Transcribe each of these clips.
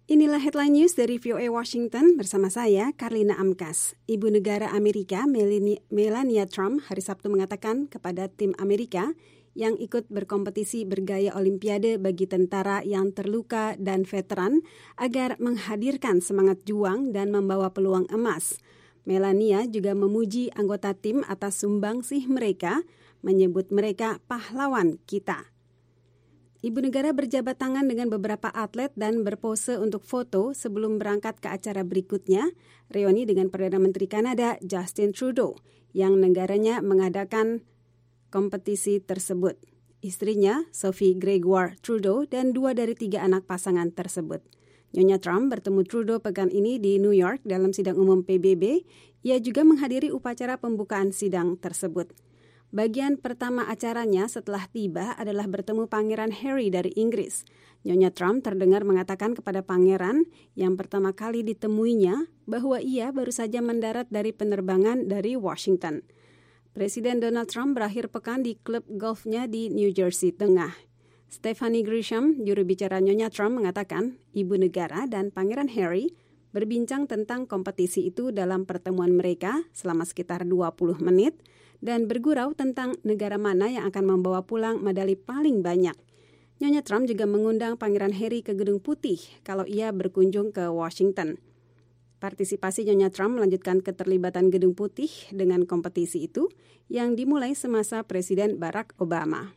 Inilah headline news dari VOA Washington bersama saya, Karlina Amkas. Ibu negara Amerika, Melania Trump, hari Sabtu mengatakan kepada tim Amerika yang ikut berkompetisi bergaya Olimpiade bagi tentara yang terluka dan veteran agar menghadirkan semangat juang dan membawa peluang emas. Melania juga memuji anggota tim atas sumbangsih mereka, menyebut mereka pahlawan kita. Ibu negara berjabat tangan dengan beberapa atlet dan berpose untuk foto sebelum berangkat ke acara berikutnya, reuni dengan Perdana Menteri Kanada Justin Trudeau, yang negaranya mengadakan kompetisi tersebut. Istrinya, Sophie Gregoire Trudeau, dan 2 dari 3 anak pasangan tersebut. Nyonya Trump bertemu Trudeau pekan ini di New York dalam sidang umum PBB. Ia juga menghadiri upacara pembukaan sidang tersebut. Bagian pertama acaranya setelah tiba adalah bertemu Pangeran Harry dari Inggris. Nyonya Trump terdengar mengatakan kepada pangeran yang pertama kali ditemuinya bahwa ia baru saja mendarat dari penerbangan dari Washington. Presiden Donald Trump berakhir pekan di klub golfnya di New Jersey Tengah. Stephanie Grisham, juru bicara Nyonya Trump, mengatakan ibu negara dan Pangeran Harry berbincang tentang kompetisi itu dalam pertemuan mereka selama sekitar 20 menit, dan bergurau tentang negara mana yang akan membawa pulang medali paling banyak. Nyonya Trump juga mengundang Pangeran Harry ke Gedung Putih kalau ia berkunjung ke Washington. Partisipasi Nyonya Trump melanjutkan keterlibatan Gedung Putih dengan kompetisi itu yang dimulai semasa Presiden Barack Obama.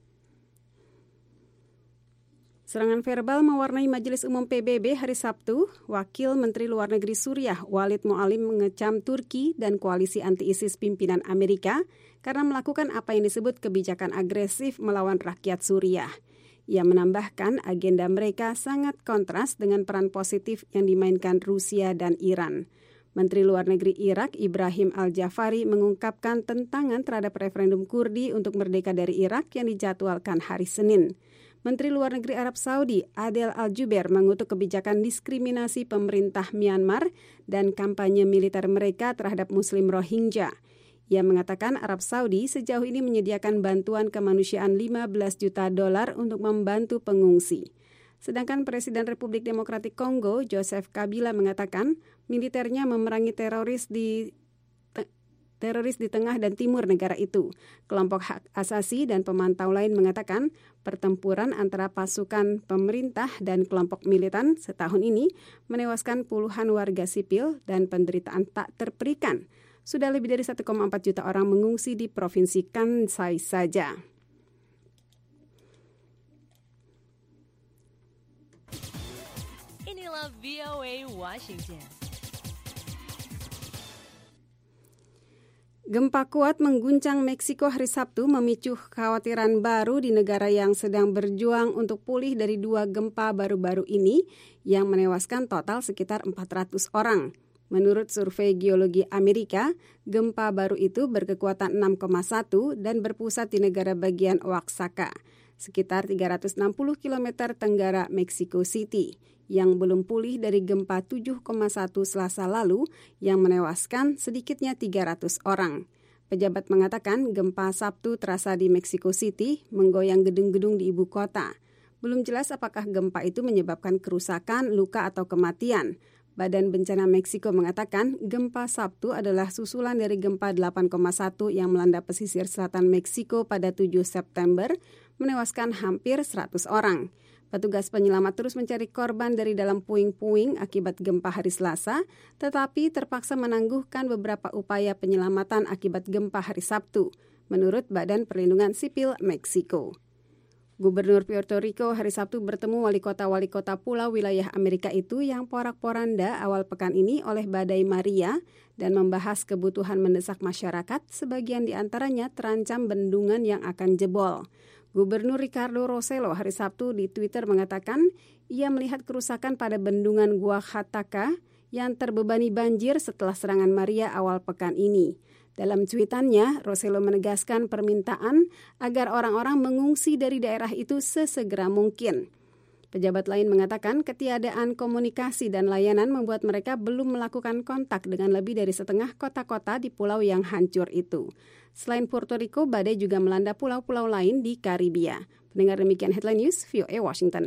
Serangan verbal mewarnai Majelis Umum PBB hari Sabtu. Wakil Menteri Luar Negeri Suriah Walid Mu'allim mengecam Turki dan koalisi anti-ISIS pimpinan Amerika karena melakukan apa yang disebut kebijakan agresif melawan rakyat Suriah. Ia menambahkan agenda mereka sangat kontras dengan peran positif yang dimainkan Rusia dan Iran. Menteri Luar Negeri Irak Ibrahim Al-Jafari mengungkapkan tentangan terhadap referendum Kurdi untuk merdeka dari Irak yang dijadwalkan hari Senin. Menteri Luar Negeri Arab Saudi Adel Al-Jubeir mengutuk kebijakan diskriminasi pemerintah Myanmar dan kampanye militer mereka terhadap Muslim Rohingya. Ia mengatakan Arab Saudi sejauh ini menyediakan bantuan kemanusiaan $15 juta untuk membantu pengungsi. Sedangkan Presiden Republik Demokratik Kongo Joseph Kabila mengatakan militernya memerangi teroris di tengah dan timur negara itu. Kelompok hak asasi dan pemantau lain mengatakan pertempuran antara pasukan pemerintah dan kelompok militan setahun ini menewaskan puluhan warga sipil dan penderitaan tak terperikan. Sudah lebih dari 1,4 juta orang mengungsi di Provinsi Kansai saja. Inilah VOA Washington. Gempa kuat mengguncang Meksiko hari Sabtu memicu kekhawatiran baru di negara yang sedang berjuang untuk pulih dari 2 gempa baru-baru ini yang menewaskan total sekitar 400 orang. Menurut survei geologi Amerika, gempa baru itu berkekuatan 6,1 dan berpusat di negara bagian Oaxaca, sekitar 360 km tenggara Mexico City, yang belum pulih dari gempa 7,1 Selasa lalu yang menewaskan sedikitnya 300 orang. Pejabat mengatakan gempa Sabtu terasa di Mexico City, menggoyang gedung-gedung di ibu kota. Belum jelas apakah gempa itu menyebabkan kerusakan, luka atau kematian. Badan Bencana Meksiko mengatakan gempa Sabtu adalah susulan dari gempa 8,1 yang melanda pesisir selatan Meksiko pada 7 September, menewaskan hampir 100 orang. Petugas penyelamat terus mencari korban dari dalam puing-puing akibat gempa hari Selasa, tetapi terpaksa menangguhkan beberapa upaya penyelamatan akibat gempa hari Sabtu, menurut Badan Perlindungan Sipil Meksiko. Gubernur Puerto Rico hari Sabtu bertemu wali kota pulau wilayah Amerika itu yang porak-poranda awal pekan ini oleh badai Maria dan membahas kebutuhan mendesak masyarakat, sebagian di antaranya terancam bendungan yang akan jebol. Gubernur Ricardo Rossello hari Sabtu di Twitter mengatakan ia melihat kerusakan pada bendungan Oaxaca yang terbebani banjir setelah serangan Maria awal pekan ini. Dalam cuitannya, Rossello menegaskan permintaan agar orang-orang mengungsi dari daerah itu sesegera mungkin. Pejabat lain mengatakan ketiadaan komunikasi dan layanan membuat mereka belum melakukan kontak dengan lebih dari setengah kota-kota di pulau yang hancur itu. Selain Puerto Rico, badai juga melanda pulau-pulau lain di Karibia. Pendengar demikian Headline News, VOA Washington.